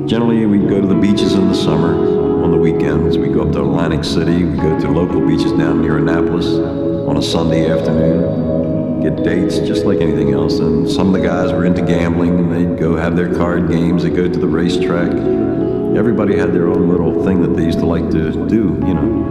Generally, we go to the beaches in the summer. On the weekends, we go up to Atlantic City. We go to local beaches down near Annapolis on a Sunday afternoon. Get dates just like anything else. And some of the guys were into gambling, and they'd go have their card games. They'd go to the racetrack. Everybody had their own little thing that they used to like to do, you know.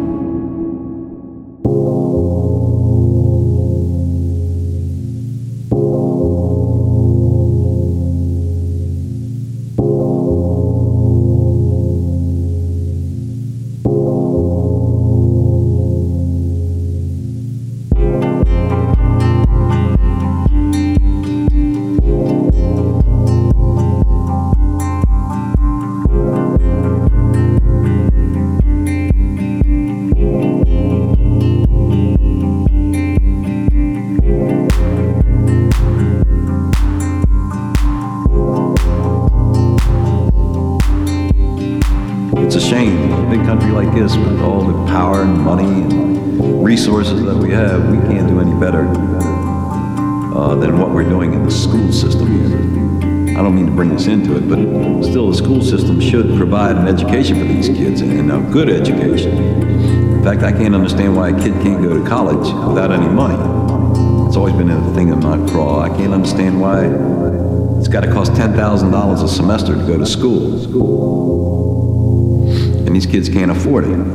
It's a shame, in a big country like this, with all the power and money and resources that we have, we can't do any better than what we're doing in the school system here. I don't mean to bring us into it, but still the school system should provide an education for these kids, and a good education. In fact, I can't understand why a kid can't go to college without any money. It's always been a thing in my craw. I can't understand why it's got to cost $10,000 a semester to go to school. And these kids can't afford it.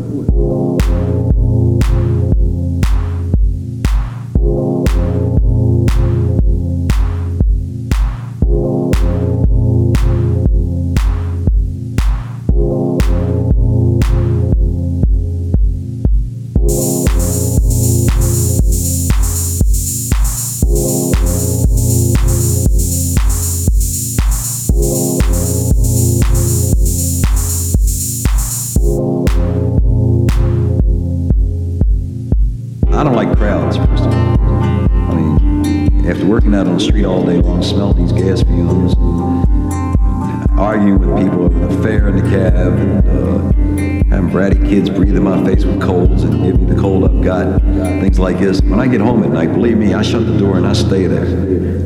I don't like crowds, first of all. I mean, after working out on the street all day long, smelling these gas fumes, and arguing with people over the fare in the cab, and having bratty kids breathe in my face with colds and give me the cold I've got, things like this. When I get home at night, believe me, I shut the door and I stay there.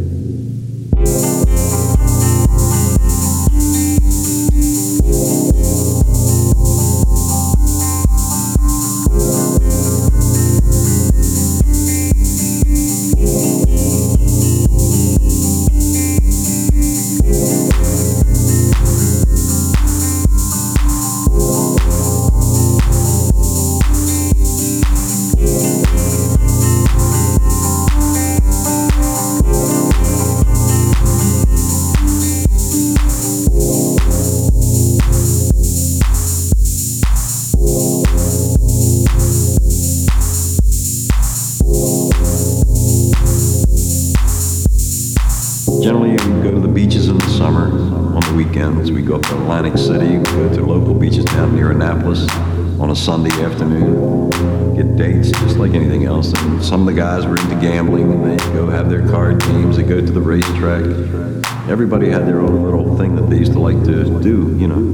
Generally, we go to the beaches in the summer. On the weekends, we go up to Atlantic City. We go to local beaches down near Annapolis on a Sunday afternoon. Get dates just like anything else. And some of the guys were into gambling, and they'd go have their card games. They go to the racetrack. Everybody had their own little thing that they used to like to do, you know.